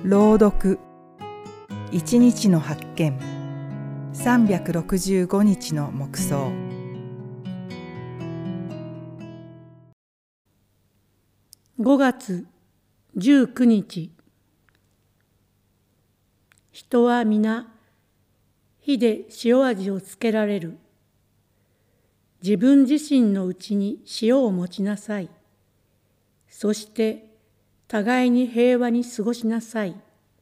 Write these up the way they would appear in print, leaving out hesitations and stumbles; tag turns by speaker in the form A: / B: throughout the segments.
A: 朗読一日の発見365日の黙想。
B: 5月19日。人は皆火で塩味をつけられる。自分自身のうちに塩を持ちなさい。そして互いに平和に過ごしなさい。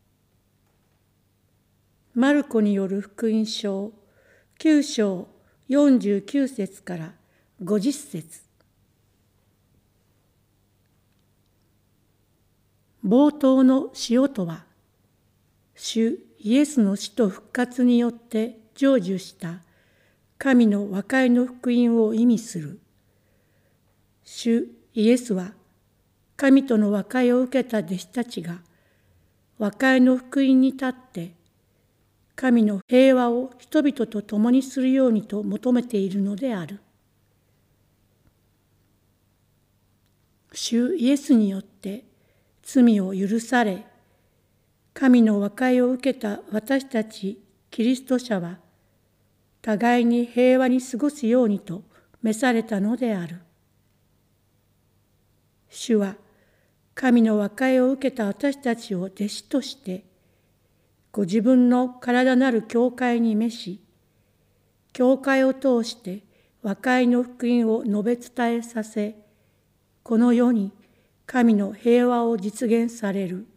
B: マルコによる福音書9章49節から50節。冒頭の塩とは、主イエスの死と復活によって成就した神の和解の福音を意味する。主イエスは神との和解を受けた弟子たちが和解の福音に立って神の平和を人々と共にするようにと求めているのである。主イエスによって罪を許され、神の和解を受けた私たちキリスト者は、互いに平和に過ごすようにと召されたのである。主は神の和解を受けた私たちを弟子として、ご自分の体なる教会に召し、教会を通して和解の福音を述べ伝えさせ、この世に神の平和を実現される。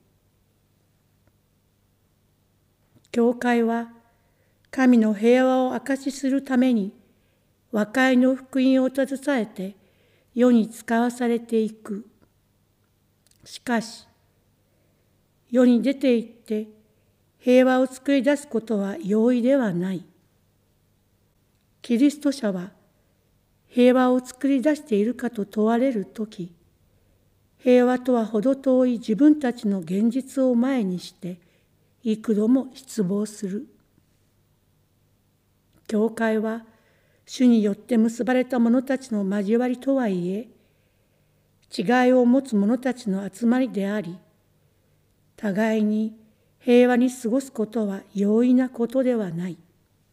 B: 教会は神の平和を証しするために和解の福音を携えて世に使わされていく。しかし、世に出て行って平和を作り出すことは容易ではない。キリスト者は平和を作り出しているかと問われるとき、平和とはほど遠い自分たちの現実を前にして幾度も失望する。教会は主によって結ばれた者たちの交わりとはいえ、違いを持つ者たちの集まりであり、互いに平和に過ごすことは容易なことではない。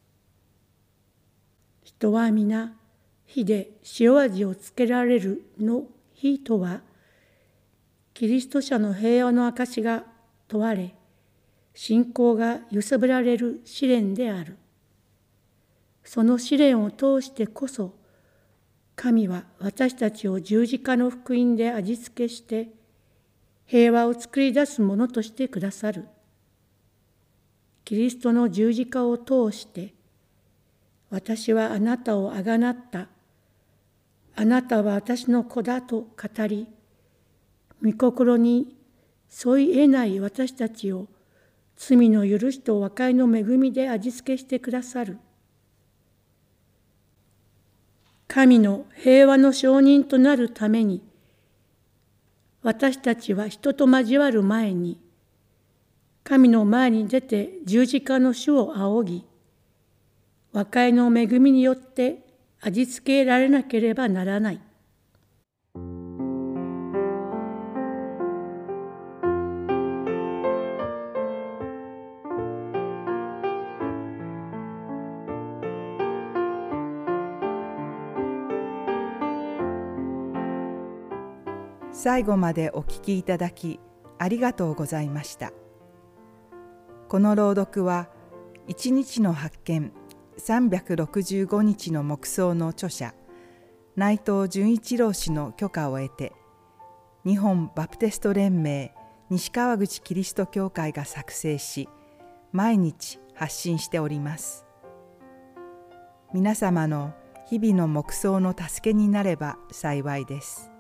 B: 人は皆火で塩味をつけられるの火とは、キリスト者の平和の証が問われ、信仰が揺さぶられる試練である。その試練を通してこそ、神は私たちを十字架の福音で味付けして、平和を作り出すものとしてくださる。キリストの十字架を通して、私はあなたをあがなった。あなたは私の子だと語り、御心に沿い得ない私たちを罪の許しと和解の恵みで味付けしてくださる。神の平和の証人となるために、私たちは人と交わる前に、神の前に出て十字架の主を仰ぎ、和解の恵みによって味付けられなければならない。
A: 最後までお聞きいただきありがとうございました。この朗読は一日の発見365日の黙想の著者内藤純一郎氏の許可を得て、日本バプテスト連盟西川口キリスト教会が作成し、毎日発信しております。皆様の日々の黙想の助けになれば幸いです。